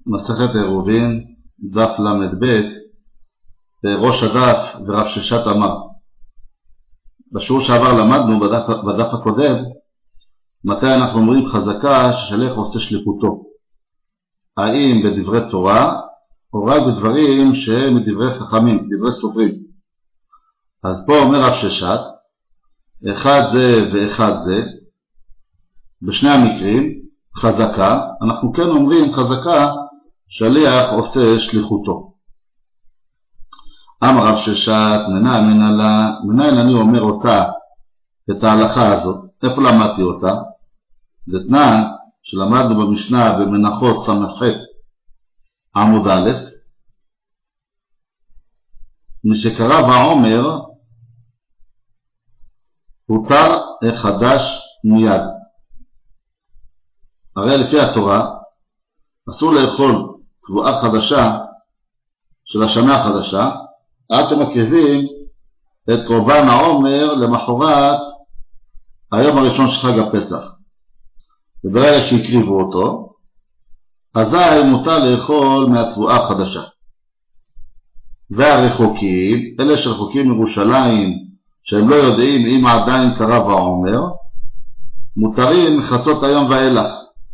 מסכת עירובין, דף ל"ב, ראש הדף ורב ששת אמר. בשיעור שעבר למדנו בדף הקודם, מתי אנחנו אומרים חזקה ששליח עושה שליחותו. האם בדברי תורה, או רק בדברים שהם מדברי חכמים, דברי סופרים. אז פה אומר רב ששת, אחד זה ואחד זה, בשני המקרים, חזקה, אנחנו כן אומרים חזקה, שליח עושה שליחותו. אמר רב ששת, מנין אני אומר אותה, את ההלכה הזאת, איפה למדתי אותה? זה תנן שלמדנו במשנה במנחות ס"ח עמוד א', משקרב העומר, הותר חדש מיד. הרי לפי התורה, אסור לאכול תבואה חדשה של השנה החדשה, עד שמקריבים את קורבן העומר למחרת היום הראשון של חג הפסח. וברגע שהקריבו אותו, אזי מותר לאכול מהתבואה החדשה. והרחוקים, אלה שרחוקים מירושלים, שהם לא יודעים אם עדיין קרב העומר, מותרים מחצות היום ואילך.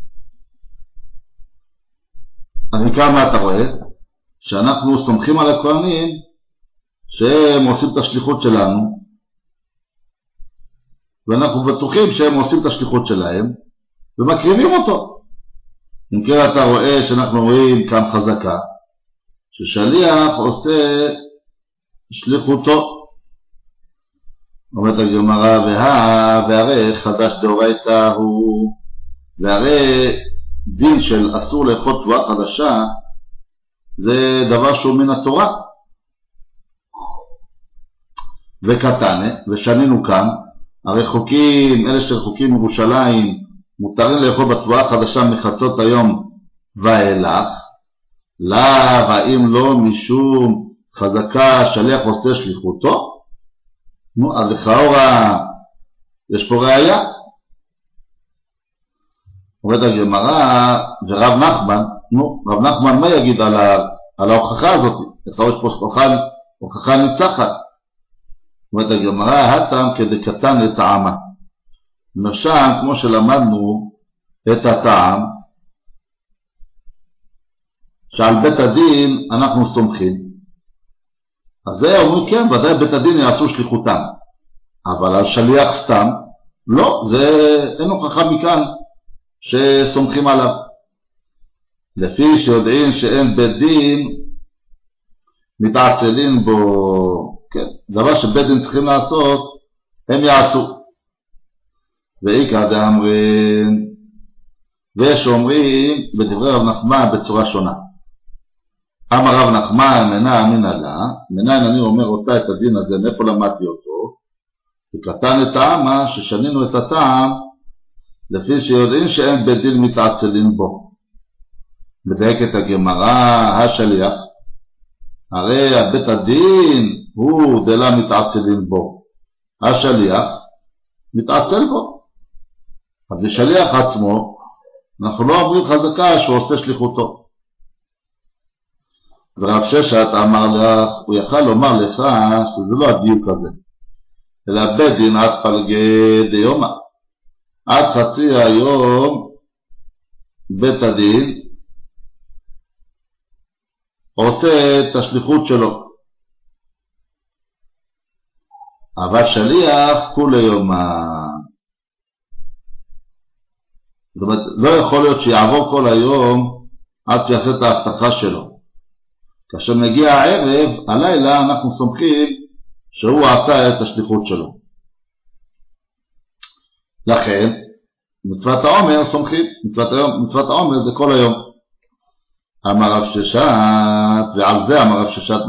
אז מכאן מה אתה רואה? שאנחנו סומכים על הכהנים שהם עושים את השליחות שלנו, ואנחנו בטוחים שהם עושים את השליחות שלהם ומקריבים אותו. אם כן אתה רואה שאנחנו רואים כאן חזקה ששליח עושה שליחותו. אומרת הגמרא, והרי חדש דאורייתא הוא, והרי דין של אסור לאכול תבואה חדשה זה דבר שהוא מן התורה. וקטנה, ושנינו כאן, הרחוקים, אלה שרחוקים מירושלים, מותרים לאכול בתבואה החדשה מחצות היום ואילך. לאו, האם לא משום חזקה שליח עושה שליחותו? אז לכאורה יש פה ראיה. אומרת הגמרא, ורב נחמן, רב נחמן מה יגיד על ההוכחה הזאת? יש פה הוכחה ניצחת. אומרת הגמרא, הטעם כדקתן לטעמה. משם, כמו שלמדנו את הטעם, שעל בית הדין אנחנו סומכים. אז זה אומרים כן, ודאי בית הדין יעשו שליחותם. אבל על שליח סתם, לא, זה אין הוכחה מכאן שסומכים עליו. לפי שיודעים שאין בית דין, מתעצלים בו, כן, דבר שבית דין צריכים לעשות, הם יעשו. ואיקא דאמרין, ויש אומרים בדברי רב נחמן בצורה שונה. אמר רב נחמן, מנין אני אומר אותה את הדין הזה, מאיפה למדתי אותו? וקטן את טעמה, ששנינו את הטעם, לפי שיודעים שאין בית דין מתעצלים בו. מדייקת הגמרא, השליח, הרי בית הדין הוא דלה מתעצלים בו. השליח מתעצל בו. אז לשליח עצמו, אנחנו לא אומרים חזקה שהוא עושה שליחותו. ורב ששת אמר לך, הוא יכל לומר לך שזה לא הדיוק הזה, אלא בית דין עד פלגי דיומא, עד חצי היום בית הדין עושה את השליחות שלו. אבל שליח כולי יומא. זאת אומרת, לא יכול להיות שיעבור כל היום עד שיעשה את ההבטחה שלו. כאשר מגיע הערב, הלילה אנחנו סומכים שהוא עשה את השליחות שלו. לכן, מצוות העומר סומכים, מצוות העומר זה כל היום. אמר רב ששת, ועל זה אמר רב ששת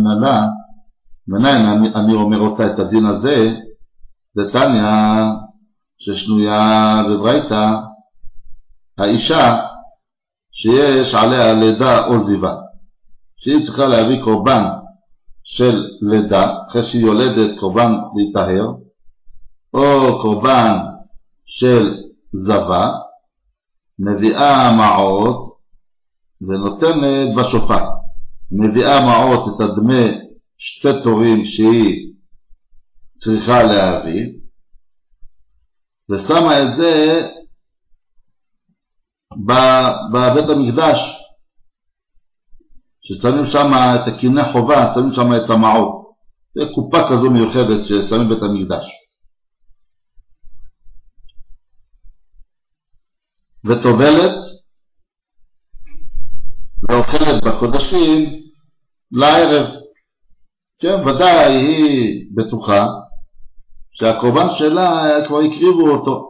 מנין אני אומר אותה את הדין הזה, זה תניא ששנויה בברייתא, האישה שיש עליה לידה או זיווה, שהיא צריכה להביא קורבן של לידה, אחרי שהיא יולדת קורבן להיטהר, או קורבן של זבה, מביאה מעוד ונותנת בשופר. מביאה מעות את הדמי 2 תורים שהיא צריכה להביא, ושמה את זה בבית המקדש, ששמים שם את הקיני חובה, שמים שם את המעות. זה קופה כזו מיוחדת ששמים בית המקדש. וטובלת ואוכלת בקודשים לערב. כן, ודאי היא בטוחה שהקורבן שלה כבר הקריבו אותו.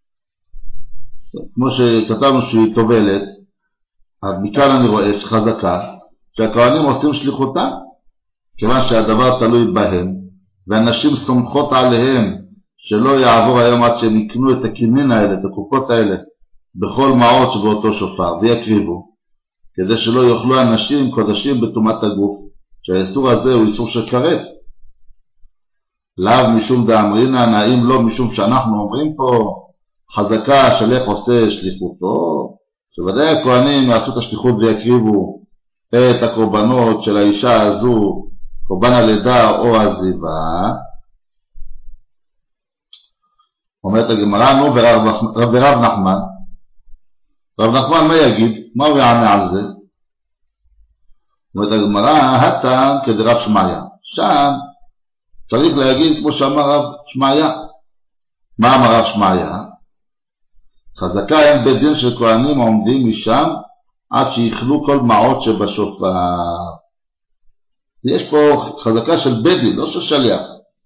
כמו שכתבנו שהיא טובלת, אז מכאן אני רואה שחזקה שהכהנים עושים שליחותם, כיוון שהדבר תלוי בהם, ואנשים סומכות עליהם שלא יעבור היום עד שהם יקנו את הכינין האלה, את הקופות האלה, בכל מעות שבאותו שופר, ויקריבו, כדי שלא יאכלו אנשים קודשים בטומאת הגוף, שהאיסור הזה הוא איסור של כרת. לאו משום דאמרינן, האם לא משום שאנחנו אומרים פה, חזקה שליח עושה שליחותו, שוודאי הכהנים יעשו את השליחות ויקריבו את הקורבנות של האישה הזו, קורבן הלידה או הזיווה. אומרת הגמרא, נו ורב נחמן, רב נחמן מה יגיד? מה הוא יענה על זה? אומרת הגמרא, הטעם כדרב שמעיה. שם צריך להגיד כמו שאמר רב שמעיה. מה אמר רב שמעיה? חזקה אין בית דין של כהנים עומדים משם עד שיכלו כל מעות שבשופר. יש פה חזקה של בית דין, לא של שליח.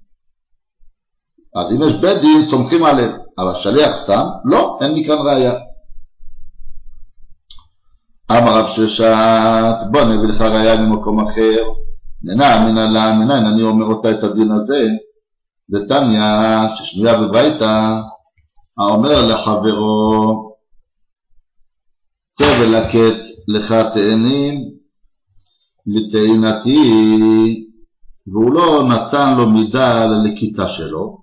אז אם יש בית דין סומכים עליהם, אבל שליח סתם, לא, אין מכאן ראיה. אמר רב ששת, בוא נביא לך ראיה ממקום אחר. מנין אני אומר אותה את הדין הזה, דתניא ששנויה בביתה, האומר לחברו, צא ולקט לך תאנים לתאנתי, והוא לא נתן לו מידה ללקיטה שלו.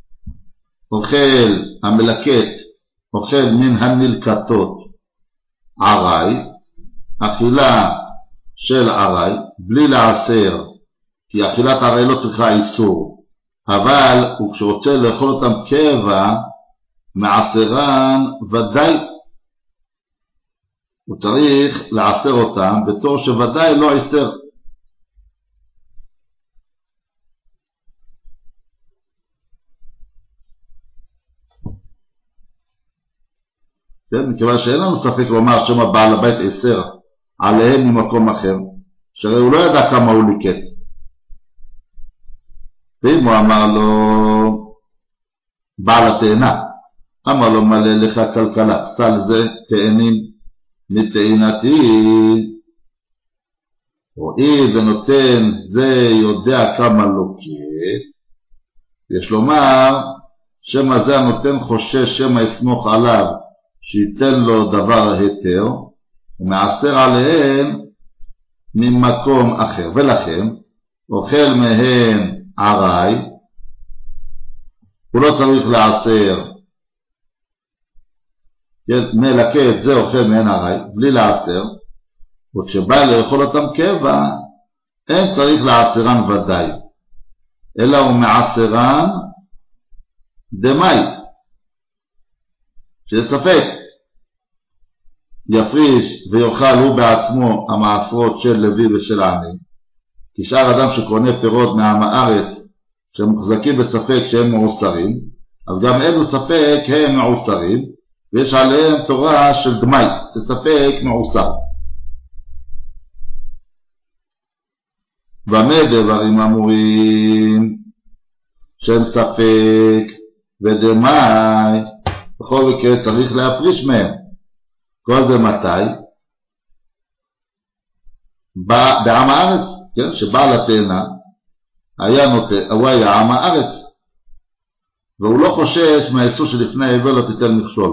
המלקט אוכל מן הנלקטות ערי, אכילה של ערי, בלי לעשר, כי אכילת ערי לא צריכה איסור, אבל כשרוצה לאכול אותם קבע, מעשרן ודאי, הוא צריך לעשר אותם בתור שוודאי לא עשר. כן, מכיוון שאין לנו ספק לומר שמה בעל הבית עשר עליהם ממקום אחר, שהרי הוא לא ידע כמה הוא ליקט. ואם הוא אמר לו בעל התאנה, אמר לו מלא לך כלכלה, סל זה תאנים מתאנתי, רואי ונותן זה יודע כמה לוקט, יש לומר שמה זה הנותן חושש שמה יסמוך עליו שייתן לו דבר היתר, ומעשר עליהם ממקום אחר, ולכן אוכל מהם ערי, הוא לא צריך לעשר, מלקט זה אוכל מהן ערי, בלי לעשר, וכשבא לאכול אותם קבע, אין צריך לעשרן ודאי, אלא הוא מעשרן דמי, שספק יפריש ויאכל הוא בעצמו המעשרות של לוי ושל עני, כי שאר אדם שקונה פירות מעם הארץ שמוחזקים בספק שהם מעושרים, אז גם אלו ספק הם מעושרים, ויש עליהם תורה של דמי, שספק מעושר. במה דברים אמורים שהם ספק ודמי, בכל מקרה צריך להפריש מהם. כל זה מתי? בעם הארץ, כן? שבעל התאנה הוא היה עם הארץ, והוא לא חושש מהאיסור שלפני היבל לא תיתן מכשול.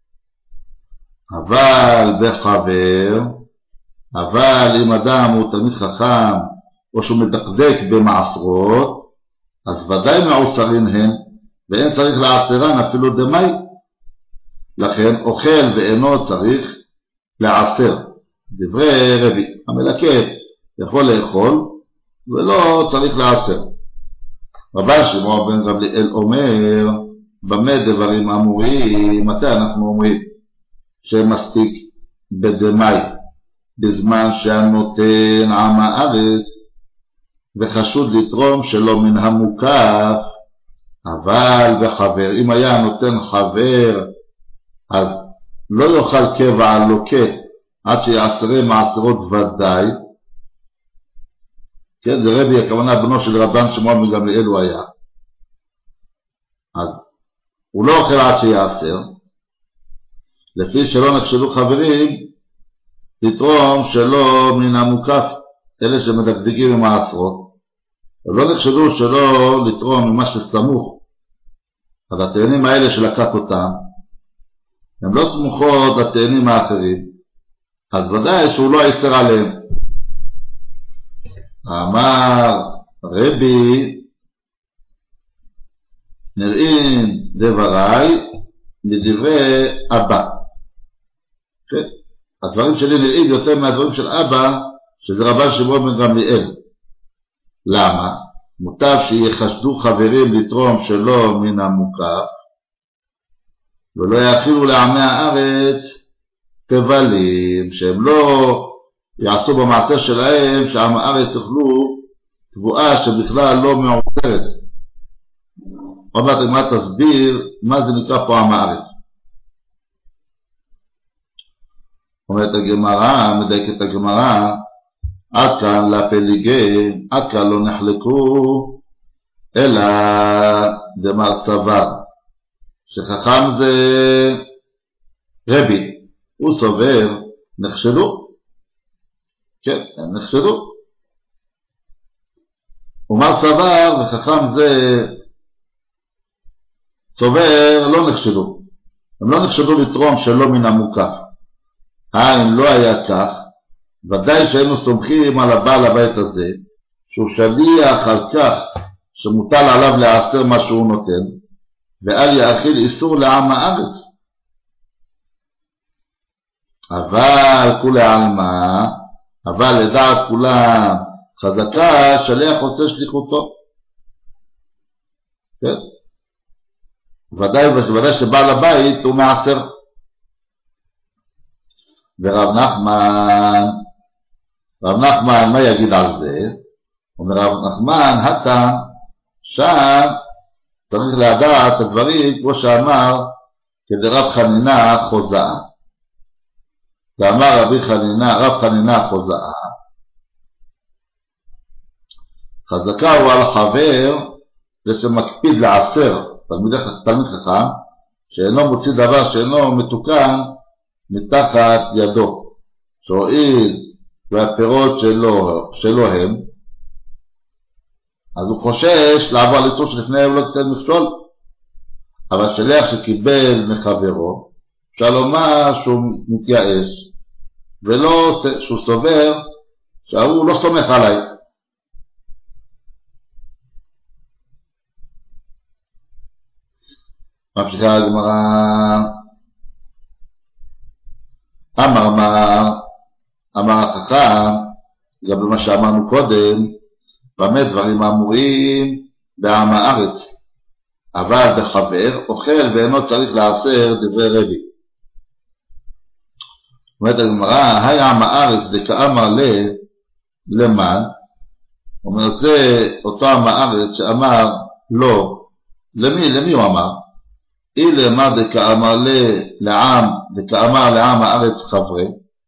אבל אם אדם הוא תלמיד חכם, או שהוא מדקדק במעשרות, אז ודאי מעושרין הן, ואין צריך לעשרן אפילו דמי. לכן אוכל ואינו צריך לעשר, דברי רבי, המלקט יכול לאכול ולא צריך לעשר. רבן שמעון בן גמליאל אומר, במה דברים אמורים? מתי אנחנו אומרים שמספיק בדמי? בזמן שהנותן עם הארץ וחשוד לתרום שלא מן המוקף, אבל בחבר, אם היה נותן חבר, אז לא יאכל קבע על לוקט עד שיעשרה מעשרות ודאי. כן, זה רבי, הכוונה בנו של רבן שמעון בן גמליאל הוא היה. אז הוא לא אוכל עד שיעשר, לפי שלא נחשדו חברים לתרום שלא מן המוקף, אלה שמדקדקים עם העשרות, ולא נחשדו שלא לתרום ממה שסמוך. אז התאנים האלה שלקט אותם, הם לא סמוכות לתאנים האחרים, אז ודאי שהוא לא יעשר עליהם. אמר רבי, נראים דבריי מדברי אבא. כן? הדברים שלי נראים יותר מהדברים של אבא, שזה רבן שמעון בן גמליאל. למה? מוטב שיחשדו חברים לתרום שלא מן המוקף, ולא יאכילו לעמי הארץ תבלים, שהם לא יעשו במעשה שלהם שעם הארץ יאכלו תבואה שבכלל לא מעוצרת. עוד מעט הגמרא תסביר מה זה נקרא פה עם הארץ. אומרת הגמרא, מדייקת הגמרא, עד כאן לפליגי, עד כאן לא נחלקו, אלא דמר סבר, שחכם זה רבי, הוא סובר, נחשדו, כן, הם נחשדו. ומר סבר וחכם זה סובר, לא נחשדו, הם לא נחשדו לתרום שלא מן המוקף. אם לא היה כך, ודאי שהיינו סומכים על הבעל הבית הזה, שהוא שליח על כך שמוטל עליו לעשר מה שהוא נותן, ואל יאכיל איסור לעם הארץ. אבל כולי עלמא, אבל לדעת כולם חזקה, שליח עושה שליחותו. כן? ודאי שבעל הבית הוא מעשר. ורב נחמן, מה יגיד על זה? אומר רב נחמן, הטעם, שם צריך לדעת את הדברים כמו שאמר כדרב חנינה חוזאה. ואמר רב חנינה חוזאה, חזקה הוא על חבר זה שמקפיד לעשר, תלמיד חכם, שאינו מוציא דבר שאינו מתוקן מתחת ידו, שהועיל והפירות שלו הם, אז הוא חושש לעבור על איסור שלפני הוא לא תתן מכשול. אבל שליח שקיבל מחברו, אפשר לומר שהוא מתייאש, ולא שהוא סובר שהוא לא סומך עליי. ממשיכה הגמרא, אמר החכם, גם במה שאמרנו קודם, במה דברים אמורים בעם הארץ, אבל בחבר אוכל ואינו צריך לעשר דברי רבי. אומרת הגמרא, היי עם הארץ דקאמר למען, אומר זה אותו עם הארץ שאמר לא, למי הוא אמר? אילה מה דקאמר לעם הארץ חברי,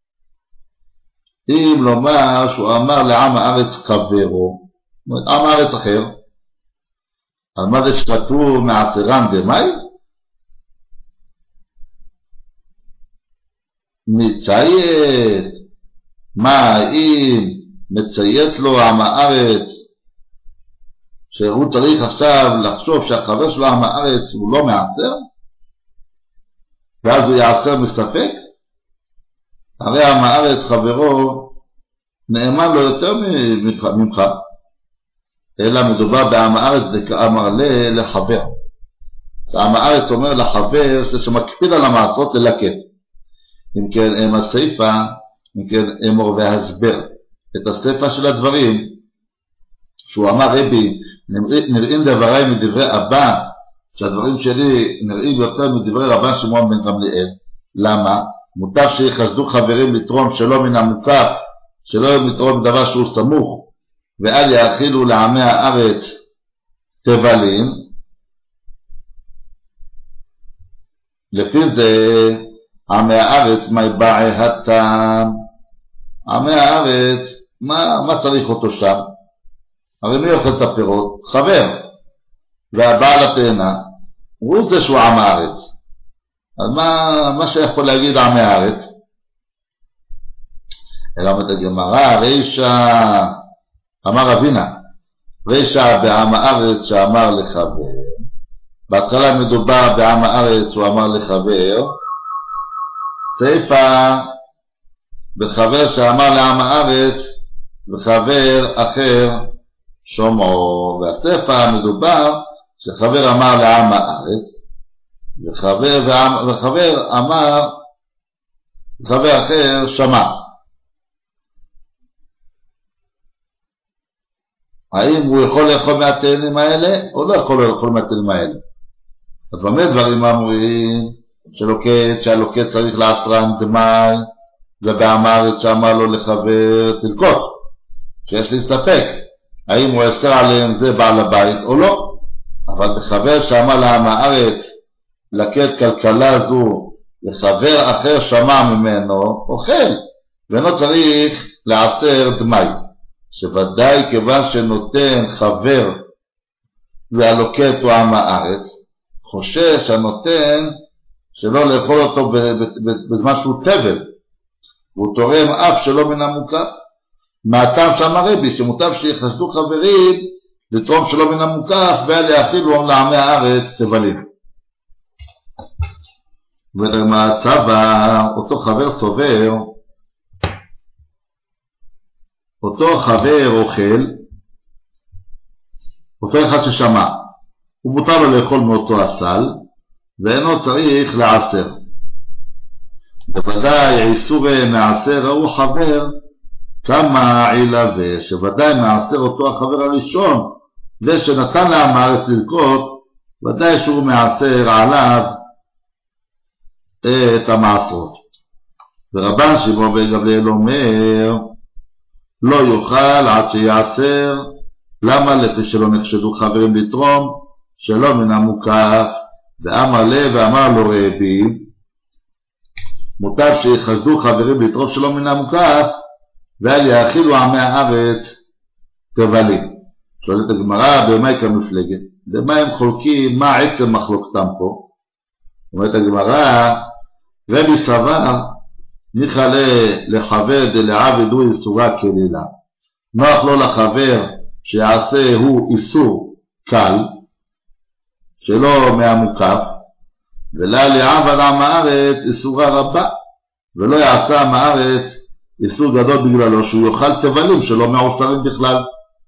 אם לומר שהוא אמר לעם הארץ חברו, זאת אומרת עם הארץ אחר, על מה זה שכתוב מעשרן דמאי? מציית, מה אם מציית לו עם הארץ שהוא צריך עכשיו לחשוב שהחבר שלו עם הארץ הוא לא מעשר, ואז הוא יעשר מספק? הרי עם הארץ חברו נאמן לו יותר ממך, אלא מדובר בעם הארץ דקאמר לחבר. עם הארץ אומר לחבר שמקפיד על המעשרות ללקט. אם כן, הם הסיפה מכן אמור והסבר את הספר של הדברים שהוא אמר רבי נראים דבריי מדברי אבא, שהדברים שלי נראים יותר מדברי רבן שמעון בן גמליאל. למה? מוטב שיחסדו חברים לתרום שלא מן המוקף, שלא לתרום דבר שהוא סמוך, ואל יאכילו לעמי הארץ תבלין. לפי זה עמי הארץ מה יבעי הטעם? עמי הארץ מה צריך אותו שם? הרי מי אוכל את הפירות? חבר. והבעל התאנה הוא זה שהוא עם הארץ. אז מה שיכול להגיד עמי הארץ? אלא אומרת הגמרא, רישא אמר אבינה, רישא בעם הארץ שאמר לחבר. בהתחלה מדובר בעם הארץ הוא אמר לחבר, סיפא בחבר שאמר לעם הארץ וחבר אחר שומעו. והסיפא מדובר שחבר אמר לעם הארץ וחבר אמר חבר אחר שמע. האם הוא יכול לאכול מהתאנים האלה או לא יכול לאכול מהתאנים האלה? אז באמת דברים אמורים שהלוקט צריך לעשרן דמי, ובעם הארץ שאמר לו לחבר תלקוט, שיש להסתפק האם הוא אסר עליהם זה בעל הבית או לא. אבל בחבר שאמר לעם הארץ לקט כלכלה זו לחבר אחר שמע ממנו אוכל, ואינו צריך לעשר דמי, שוודאי כיוון שנותן חבר והלוקט הוא עם הארץ, חושש הנותן שלא לאכול אותו בזמן שהוא טבל, והוא תורם אף שלא מן המוקף. מהטעם שאמר רבי שמוטב שיחסדו חברים לתרום שלא מן המוקף ואל יאכילו לעמי הארץ תבלין. ולמעצבה אותו חבר סובר, אותו חבר אוכל, אותו אחד ששמע, הוא מותר לו לאכול מאותו הסל ואינו צריך לעשר. בוודאי איסור מעשר הוא חבר כמה עילה, ושוודאי מעשר אותו החבר הראשון זה שנתן לעם הארץ ללקוט, ודאי שהוא מעשר עליו את המעשרות. ורבן שמעון בן גמליאל אומר לא יאכל עד שיעשר. למה? לפי שלא נחשדו חברים לתרום שלא מן המוקף. ואמר לה ואמר לו רבי מוטב שיחסדו חברים לתרום שלא מן המוקף ואל יאכילו עמי הארץ תבלין. שואלת הגמרא במה היא כמפלגת? במה הם חולקים? מה עצם מחלוקתם פה? אומרת הגמרא רבי סבר ניחלה לחבר דלעבדו איסורה כלילה, נוח לו לחבר שיעשה הוא איסור קל שלא מהמוקף, ולה לעבד עם הארץ איסורה רבה, ולא יעשה עם הארץ איסור גדול בגללו שהוא יאכל תבלים שלא מעושרים בכלל.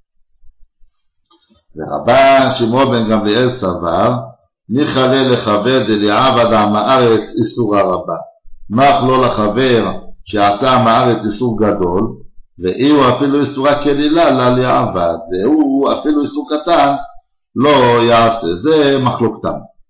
ורבן שמעון בן גמליאל סבר ניחלה לחבר דלעבד עם הארץ איסורה רבה, נוח לו לחבר שיעשה עם הארץ איסור גדול, ואילו אפילו איסורה כלילה לה לעבד, והוא אפילו איסור קטן לא יעשה. זה מחלוקתם.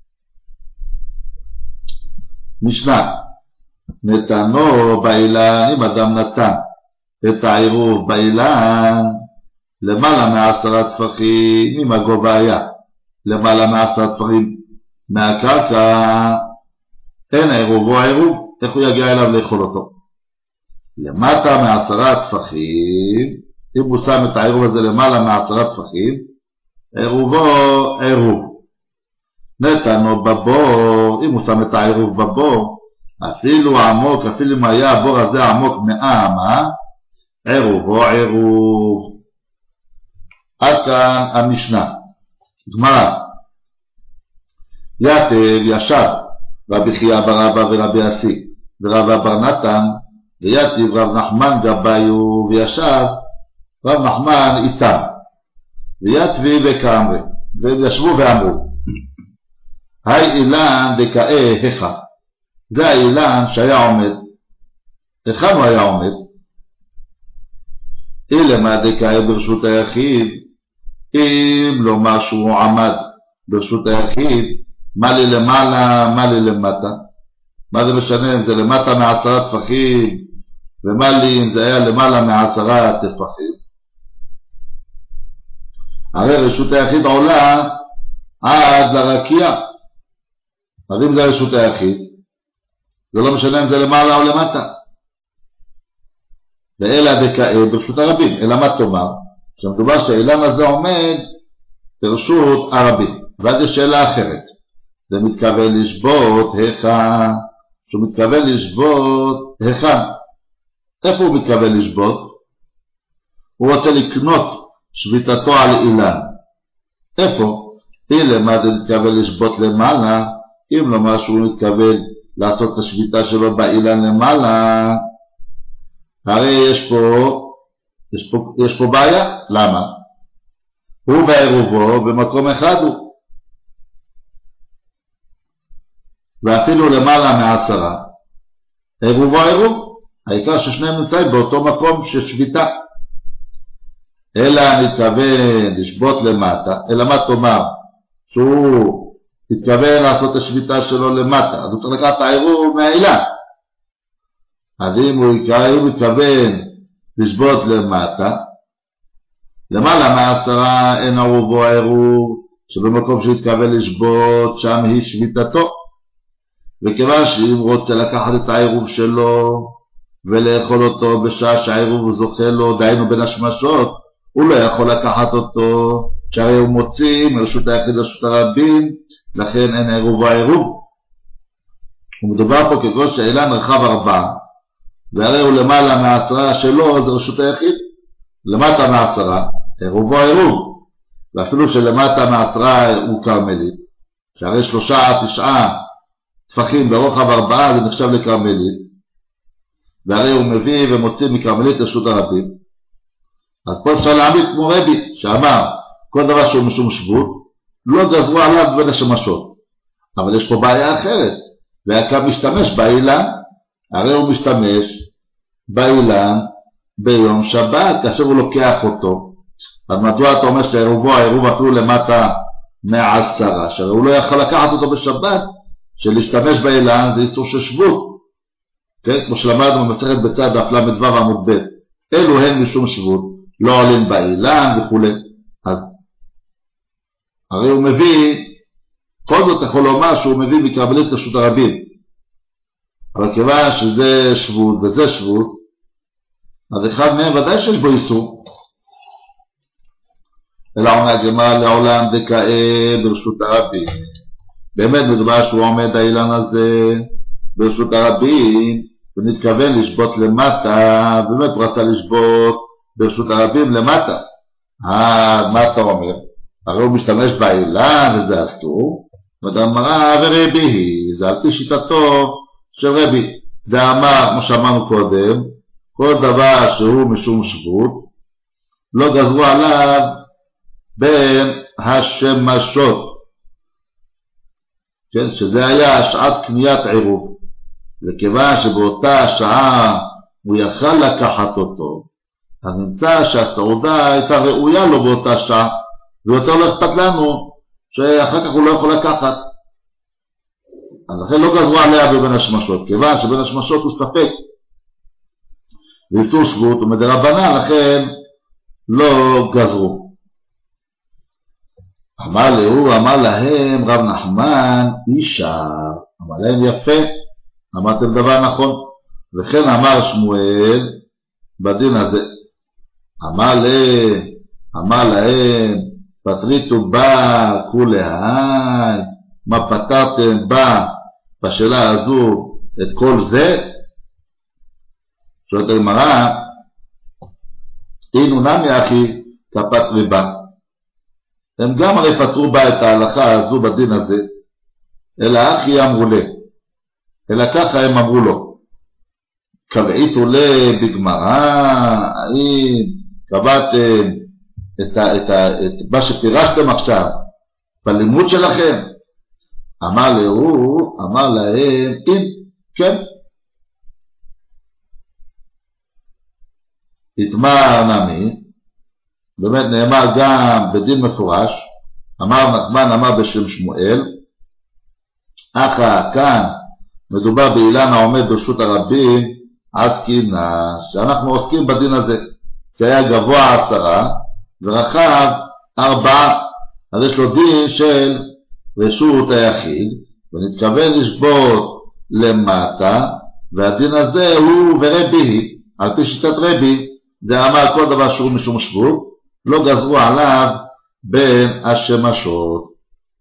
משנה נתנו באילן, אם אדם נתן את העירוב באילן למעלה מ10 טפחים, אם הגובה היה למעלה מ10 טפחים מהקרקע, אין העירוב או העירוב, איך הוא יגיע אליו לאכול אותו? למטה מ10 טפחים, אם הוא שם את העירוב הזה למעלה מ10 טפחים, עירובו עירוב. נתנו בבור, אם הוא שם את העירוב בבור, אפילו עמוק, אפילו אם היה הבור הזה עמוק 100 אמה, עירובו עירוב. עד כאן המשנה. גמרא. יתב ישב רבי חייא בר אבא ורבי אסי ורב בר נתן, ויתב רב נחמן גביו, וישב רב נחמן איתם, ויתבי וקאמרי, וישבו ואמרו היי אילן דקאה הכה, זה האילן שהיה עומד היכן הוא היה עומד? אילמה דקאי ברשות היחיד, אם לומר שהוא עמד ברשות היחיד, מה לי למעלה, מה לי למטה? מה זה משנה אם זה למטה מ10 טפחים, ומה לי אם זה היה למעלה מ10 טפחים? הרי רשות היחיד עולה עד לרקיע. אז אם זה רשות היחיד, זה לא משנה אם זה למעלה או למטה. ואלה דקאי ברשות הרבים, אלא מה תאמר? שמדובר שהאילן הזה עומד ברשות הרבים. ואז יש שאלה אחרת. זה מתכוון לשבות היכן? שהוא מתכוון לשבות היכן? איפה הוא מתכוון לשבות? הוא רוצה לקנות שביתתו על אילן. איפה? למה זה מתכוון לשבות למעלה? אם לא מה שהוא מתכוון לעשות את השביתה שלו באילן למעלה, הרי יש פה בעיה. למה? הוא ועירובו במקום אחד הוא, ואפילו למעלה מ10 עירובו עירוב, העיקר ששניהם נמצאים באותו מקום ששביתה. אלא נתכוון לשבות למטה, אלא מה תאמר? שהוא התכוון לעשות את השביתה שלו למטה, אז הוא צריך לקחת את העירוב מהאילן. אז אם הוא מתכוון לשבות למטה, למעלה מ10 אין עירובו עירוב, שבמקום שהתכוון לשבות שם היא שביתתו. וכיוון שאם הוא רוצה לקחת את העירוב שלו ולאכול אותו בשעה שהעירוב הוא זוכה לו, דהיינו בין השמשות, הוא לא יכול לקחת אותו, שהרי הוא מוציא מרשות היחיד לרשות הרבים, לכן אין עירוב העירוב. הוא מדובר פה ככל שהאילן רחב 4, והרי הוא למעלה מ10 שלו, זה רשות היחיד. למטה מ10 עירוב העירוב, ואפילו שלמטה מ10 הוא קרמלית, שהרי 9 טפחים ברוחב 4 זה נחשב לקרמלית, והרי הוא מביא ומוציא מקרמלית לרשות הרבים. אז פה אפשר להעמיד כמו רבי שאמר כל דבר שהוא משום שבות לא גזרו עליו בין השמשות. אבל יש פה בעיה אחרת, והקו משתמש באילן, הרי הוא משתמש באילן ביום שבת כאשר הוא לוקח אותו. אז מדוע אתה אומר שהעירובו העירוב אפילו למטה מ10, שהרי הוא לא יכול לקחת אותו בשבת, שלהשתמש באילן זה איסור של שבות, כן? כמו שלמדנו במסכת בצד דף ל"ו עמוד ב', אלו הם משום שבות, לא עולים באילן וכו'. אז הרי הוא מביא, כל זאת יכול לומר שהוא מביא מקרמלית לרשות הרבים, אבל כיוון שזה שבות וזה שבות, אז אחד מהם ודאי שיש בו איסור. אלא עונה הגמרא לעולם דקאי ברשות הרבים. באמת מדובר שהוא עומד האילן הזה ברשות הרבים ונתכוון לשבות למטה, באמת הוא רצה לשבות ברשות הרבים למטה. מה אתה אומר? הרי הוא משתמש באילן וזה אסור. ודאמרה ורבי היא, זה על פי שיטתו של רבי. זה אמר, כמו שאמרנו קודם, כל דבר שהוא משום שבות לא גזרו עליו בין השמשות, כן? שזה היה שעת קניית עירוב, וכיוון שבאותה שעה הוא יכל לקחת אותו, אז נמצא שהסעודה הייתה ראויה לו באותה שעה, ויותר לא אכפת לנו שאחר כך הוא לא יכול לקחת. אז לכן לא גזרו עליה בבין השמשות, כיוון שבין השמשות הוא ספק ואיסור שבות ומדרבנן, לכן לא גזרו. אמר להם רב נחמן אישה, אמר להם יפה, אמרתם דבר נכון. וכן אמר שמואל בדין הזה, אמר להם פטריתו בה כולי, מה פתרתם בה בשאלה הזו את כל זה? שואלת הגמרא, אינו נמי אחי כפטרי בה. הם גם הרי פתרו בה את ההלכה הזו בדין הזה, אלא אחי אמרו לה, אלא ככה הם אמרו לו, קבעיתו לה בגמרא, האם קבעתם את מה שפירשתם עכשיו בלימוד שלכם? אמר להם, אם כן. התמר נמי, באמת נאמר גם בדין מפורש, אמר נחמן אמר בשם שמואל, אחא כאן מדובר באילן העומד ברשות הרבים, עסקינא, שאנחנו עוסקים בדין הזה, שהיה גבוה 10 ורחב 4, אז יש לו דין של רשות היחיד, ונתכוון לשבות למטה, והדין הזה הוא ורבי, על פי שיטת רבי, זה אמר כל דבר שהוא משום שבות, לא גזרו עליו בין השמשות.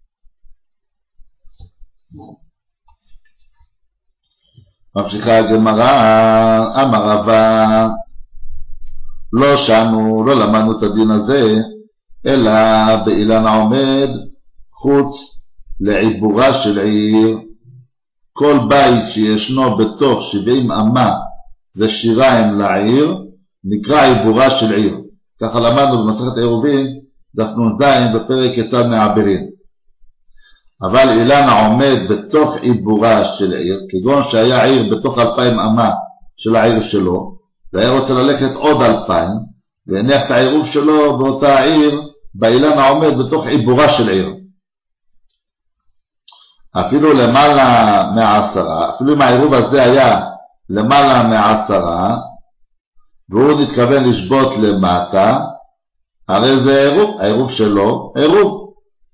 ממשיכה הגמרא, אמר רבא, לא שנו, לא למדנו את הדין הזה, אלא באילן העומד חוץ לעיבורה של עיר. כל בית שישנו בתוך 70 אמה ושיריים לעיר, נקרא עיבורה של עיר. ככה למדנו במסכת עירובין, דף נ"ז בפרק כיצד מעבירים. אבל אילן העומד בתוך עיבורה של עיר, כגון שהיה עיר בתוך 2,000 אמה של העיר שלו, והיה רוצה ללכת עוד 2,000, והניח את העירוב שלו באותה עיר, באילן העומד בתוך עיבורה של עיר. אפילו למעלה מ10, אפילו אם העירוב הזה היה למעלה מ10, והוא נתכוון לשבות למטה, הרי זה עירוב, העירוב שלו עירוב.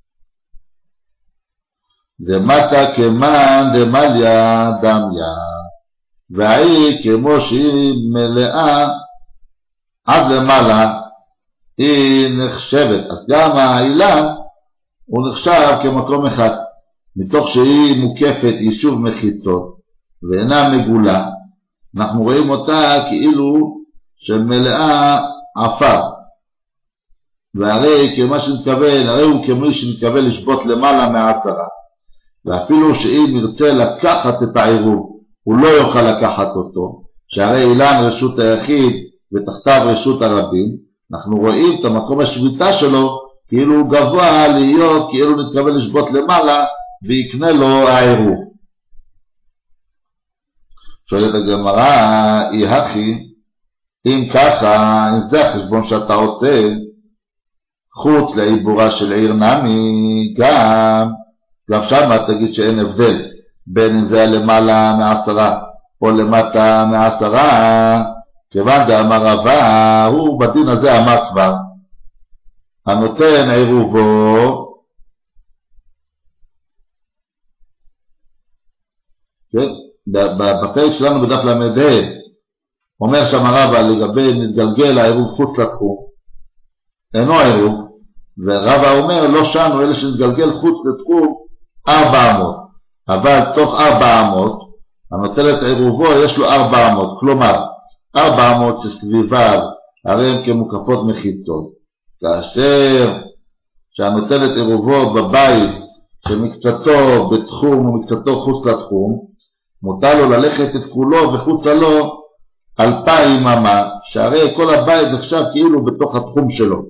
דמטה כמן דמליה דמיה, והעיר כמו שהיא מלאה עד למעלה היא נחשבת. אז גם האילן הוא נחשב כמקום אחד, מתוך שהיא מוקפת יישוב מחיצות ואינה מגולה, אנחנו רואים אותה כאילו שמלאה עפר, והרי כמה שנתכוון, הרי הוא כמו שנתכוון לשבות למעלה מ10, ואפילו שאם ירצה לקחת את העירוב הוא לא יוכל לקחת אותו, שהרי אילן רשות היחיד ותחתיו רשות הרבים, אנחנו רואים את המקום השביתה שלו כאילו הוא גבוה להיות, כאילו נתכוון לשבות למעלה ויקנה לו העירוב. שואלת הגמרא, אי הכי, אם ככה, אם זה החשבון שאתה עושה, חוץ לעיבורה של עיר נמי, גם שם תגיד שאין הבדל, בין אם זה למעלה מ10 או למטה מ10, כיוון דאמר רבא, הוא בדין הזה אמר כבר, הנותן עירובו, כן? בפרק שלנו בדף למד, אומר שם רבא לגבי נתגלגל העירוב חוץ לתחום, אינו עירוב, ורבא אומר לא שנו אלה שנתגלגל חוץ לתחום 400, אבל תוך 400 הנוטלת עירובו יש לו 400, כלומר 400 שסביביו הרי הם כמוקפות מחיצות, כאשר שהנוטלת עירובו בבית שמקצתו בתחום ומקצתו חוץ לתחום, מותר לו ללכת את כולו וחוצה לו 2,000 אמה, שהרי כל הבית נחשב כאילו בתוך התחום שלו.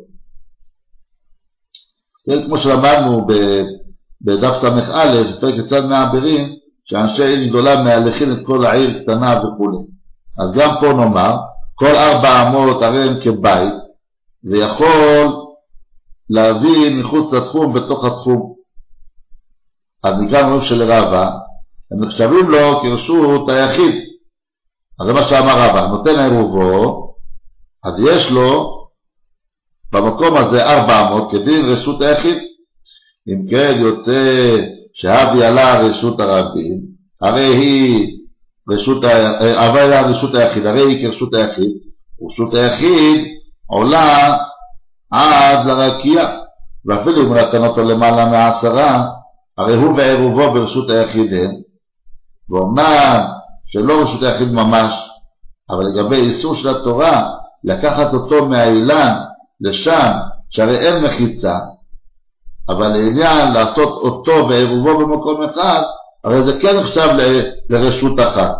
זה כמו שלמדנו בדף ס"א, בפרק כיצד מעבירים, שאנשי עיר גדולה מהלכים את כל העיר קטנה וכו'. אז גם פה נאמר, כל 400 הרי הם כבית, ויכול להביא מחוץ לתחום בתוך התחום. אז מכאן אומרים שלרבא, הם נחשבים לו כרשות היחיד. אז זה מה שאמר רבא, נותן עירובו, אז יש לו במקום הזה 400 כדין רשות היחיד. אם כן יוצא שהביא עלה רשות הרבים, הרי היא רשות היחיד, הרי היא כרשות היחיד, ורשות היחיד עולה עד לרקיע, ואפילו אם נתן אותו למעלה מ10, הרי הוא ועירובו ברשות היחיד הם, ואומנם שלא רשות היחיד ממש, אבל לגבי איסור של התורה לקחת אותו מהאילן לשם שהרי אין מחיצה, אבל לעניין לעשות אותו ועירובו במקום אחד, הרי זה כן נחשב לרשות אחת.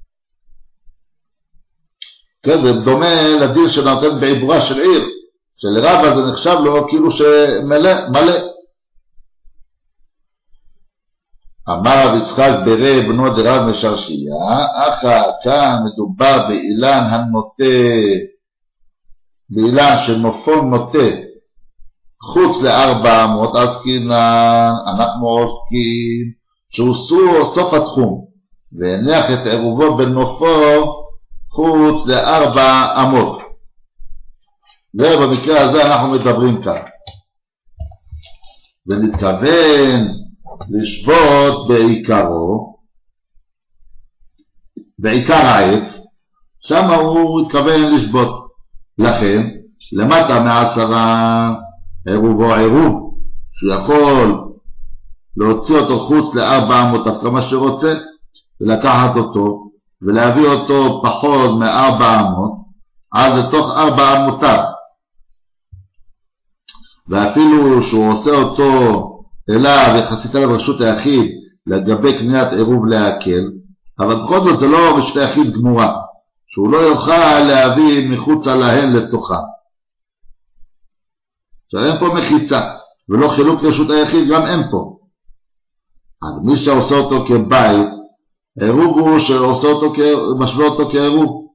כן, זה דומה לדין שנותן בעיבורה של עיר, שלרבא זה נחשב לו כאילו שמלא. אמר רב יצחק ברי בנו דרב משרשיה, אחא כאן מדובר באילן הנוטה באילן שנופו נוטה חוץ ל400, אז כנן אנחנו עוסקים שהוא סוף התחום, והניח את עירובו בנופו חוץ ל400. ובמקרה הזה אנחנו מדברים כאן. ונתכוון לשבות בעיקרו, בעיקר העץ, שם הוא התכוון לשבות. לכן, למטה מ10 עירובו עירוב, שיכול להוציא אותו חוץ ל400 עד כמה שרוצה, ולקחת אותו, ולהביא אותו פחות מ400, עד לתוך 400. ואפילו שהוא עושה אותו אליו יחסית אליו רשות היחיד לגבי קניית עירוב להקל, אבל בכל זאת זה לא רשות היחיד גמורה, שהוא לא יוכל להביא מחוץ להן לתוכה. שאין פה מחיצה, ולא חילוק רשות היחיד גם אין פה. אז מי שעושה אותו כבית, עירוב הוא שעושה אותו משווה אותו כעירוב.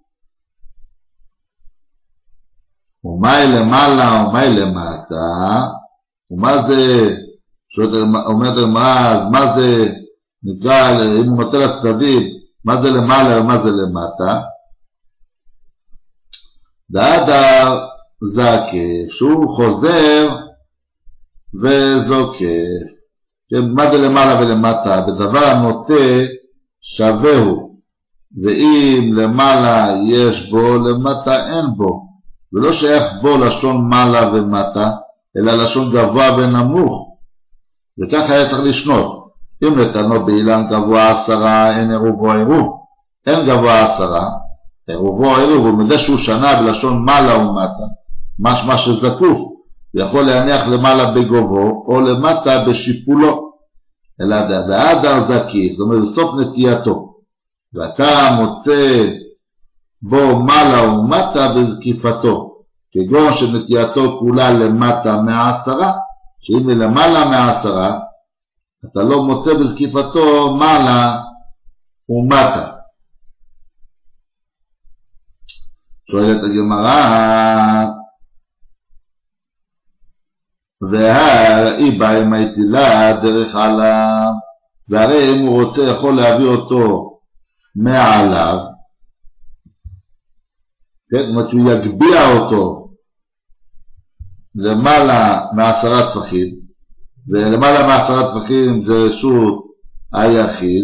ומאי למעלה ומאי למטה, ומה זה, אומרת מה זה נקרא, אם הוא נותן לצדדים, מה זה למעלה ומה זה למטה? דאדר זקף, שהוא חוזר וזוקף. מה זה למעלה ולמטה? בדבר נוטה שווהו, ואם למעלה יש בו, למטה אין בו. ולא שייך בו לשון מעלה ומטה, אלא לשון גבוה ונמוך. וככה היה צריך לשנות. אם נתנו באילן גבוה 10, אין עירובו עירוב. אין גבוה 10, עירובו עירוב, ומזה שהוא שנה בלשון מעלה ומטה. משמע שזקוף, יכול להניח למעלה בגובו, או למטה בשיפולו. אלא דאדר זקיף, זאת אומרת, בסוף נטייתו. ואתה מוצא בו מעלה ומטה בזקיפתו, כגון שנטייתו כולה למטה מ10, שאם היא למעלה מ10, אתה לא מוצא בזקיפתו מעלה ומטה. שואלת הגמרא, והאי בא עם היתילה דרך עליו, והרי אם הוא רוצה יכול להביא אותו מעליו, כן, זאת אומרת שהוא יגביע אותו למעלה מ10 טפחים, ולמעלה מ10 טפחים זה רשות היחיד,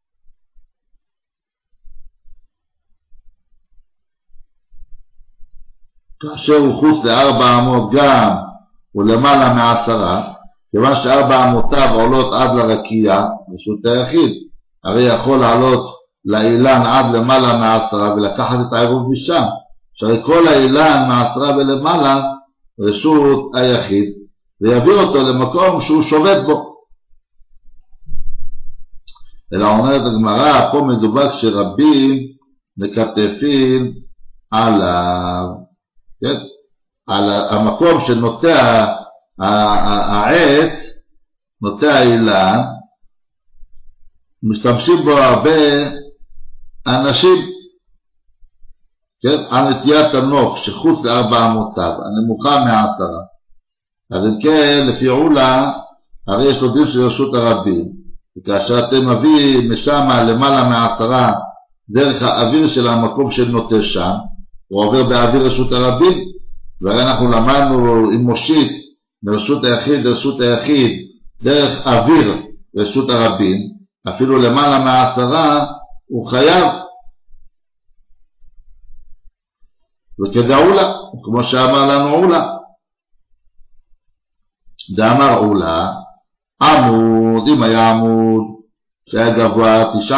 כאשר הוא חוץ ל400 גם הוא למעלה מ10, כיוון ש400 עולות עד לרקיע, רשות היחיד, הרי יכול לעלות לאילן עד למעלה מ10 ולקחת את העירוב משם, שהרי כל האילן מ10 ולמעלה רשות היחיד, ויביא אותו למקום שהוא שובת בו. אלא אומרת הגמרא, פה מדובר שרבים מקטפים עליו, כן? על המקום שנוטע העץ, נוטע האילן, משתמשים בו הרבה אנשים, כן? על נטיית הנוף שחוץ ל400, הנמוכה מ10. אז אם כן, לפי עולה, הרי יש לו דין של רשות הרבים, וכאשר אתם מביא משם למעלה מ10 דרך האוויר של המקום שנוטה שם, הוא עובר באוויר רשות הרבים, והרי אנחנו למדנו עם מושיט מרשות היחיד לרשות היחיד דרך אוויר רשות הרבים, אפילו למעלה מ10 הוא חייב. וכדעולה, כמו שאמר לנו עולה, דאמר עולה, עמוד, אם היה עמוד שהיה גבוה 9,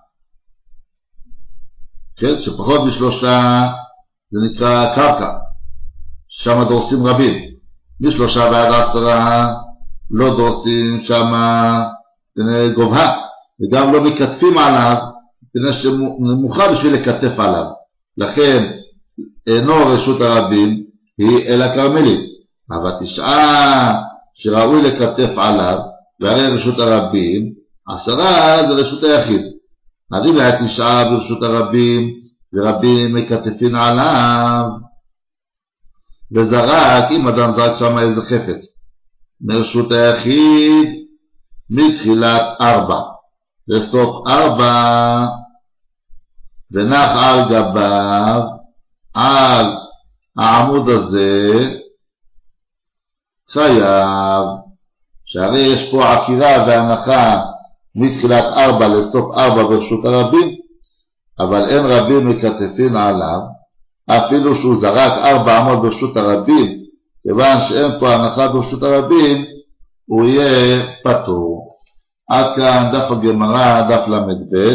כן, שפחות מ3 זה נקרא קרקע, שם דורסים רבים, מ3 ועד 10 לא דורסים שם גובהה, וגם לא מקטפים עליו, נמוכה בשביל לקטף עליו, לכן אינו רשות הרבים היא אלא קרמלית, אבל 9 שראוי לקטף עליו, והרי רשות הרבים 10 זה רשות היחיד. אז אם היה 9 ברשות הרבים ורבים מקטפים עליו, וזרק, אם אדם זרק שם איזה חפץ, מרשות היחיד, מתחילת 4 לסוף 4, ונח על גביו, על העמוד הזה, חייב, שהרי יש פה עקירה והנחה מתחילת 4 לסוף 4 ברשות הרבים, אבל אין רבים מקטפין עליו, אפילו שהוא זרק 400 ברשות הרבים, כיוון שאין פה הנחה ברשות הרבים, הוא יהיה פטור. עד כאן דף הגמרא, דף למד.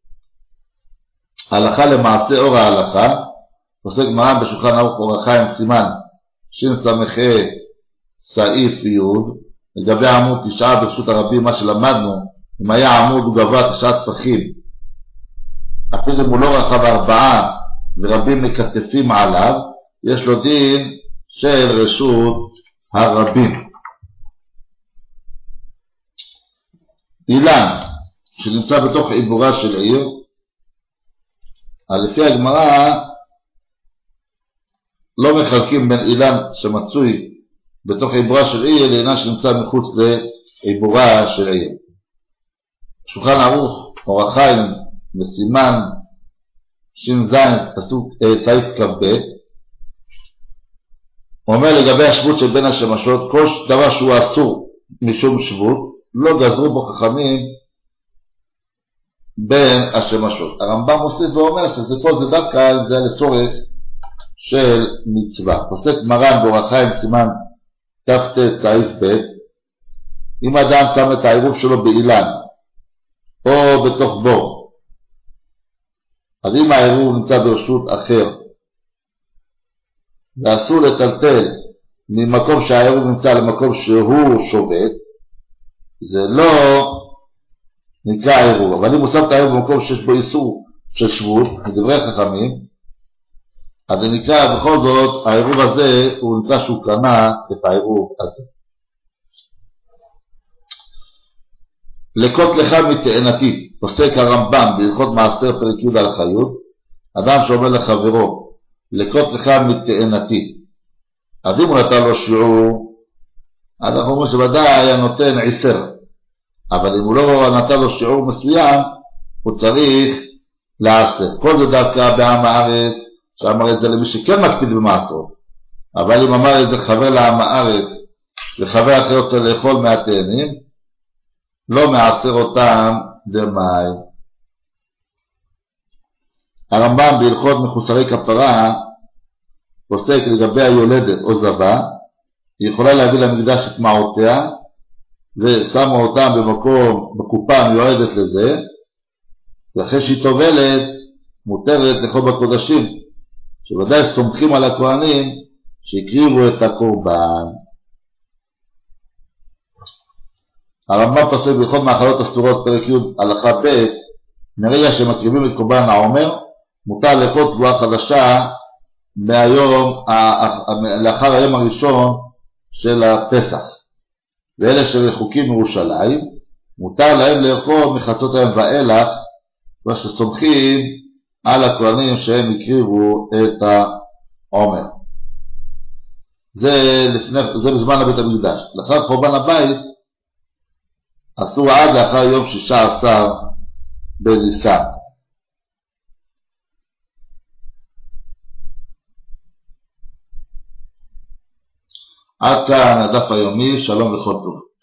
הלכה למעשה אור ההלכה, עושה גמרא בשולחן ערוך אור החיים סימן שס"ה סעיף י' לגבי עמוד 9 ברשות הרבים, מה שלמדנו, אם היה עמוד גבוה 9 טפחים, אפילו אם הוא לא רחב 4 ורבים מקטפים עליו, יש לו דין של רשות הרבים. אילן שנמצא בתוך עיבורה של עיר, לפי הגמרא לא מחלקים בין אילן שמצוי בתוך עיבורה של עיר לאילן שנמצא מחוץ לעיבורה של עיר. שולחן ערוך אור החיים בסימן ש"ז פסוק סעיף כ"ב אומר לגבי השבות של בין השמשות, כל דבר שהוא אסור משום שבות לא גזרו בו חכמים בין השמשות. הרמב"ם מוסיף ואומר שזה כל זה דווקא זה לצורך של מצווה. פוסק מרן באור החיים סימן כ"ט סעיף ב', אם אדם שם את העירוב שלו באילן או בתוך בור, אז אם העירוב נמצא ברשות אחר ואסור לטלטל ממקום שהעירוב נמצא למקום שהוא שובת, זה לא נקרא עירוב. אבל אם הוא שם את העירוב במקום שיש בו איסור של שבות, מדברי חכמים, אז זה נקרא בכל זאת, העירוב הזה הוא נקרא שהוא קנה את העירוב הזה. לקות לך מתאנתי, פוסק הרמב"ם בהלכות מעשר פרק י' על החיות, אדם שאומר לחברו לקות לך מתאנתי, אז אם הוא נתן לו שיעור, אז אנחנו אומרים שוודאי היה נותן 10, אבל אם הוא לא נתן לו שיעור מסוים, הוא צריך לעשר. כל זה דווקא בעם הארץ, שאמר את זה למי שכן מקפיד במעשרות, אבל אם אמר את זה חבר לעם הארץ וחבר אחר רוצה לאכול מהתאנים, לא מעשר אותם דמאי. הרמב"ם בהלכות מחוסרי כפרה פוסק לגבי היולדת או זבה, היא יכולה להביא למקדש את מעותיה ושמה אותם במקום, בקופה מיועדת לזה, ואחרי שהיא טובלת מותרת לאכול בקודשים, שוודאי סומכים על הכהנים שהקריבו את הקורבן. הרמב"ם פוסק בהלכות מאכלות אסורות פרק י' הלכה ב', מרגע שמקריבים את קורבן העומר מותר לאכול תבואה חדשה מהיום לאחר היום הראשון של הפסח, ואלה שרחוקים מירושלים מותר להם לאכול מחצות היום ואילך, ושסומכים על הכהנים שהם הקריבו את העומר. זה בזמן הבית המקדש. לאחר חורבן הבית עשו עד לאחר יום 16 בניסן. עד כאן הדף היומי, שלום וכל טוב.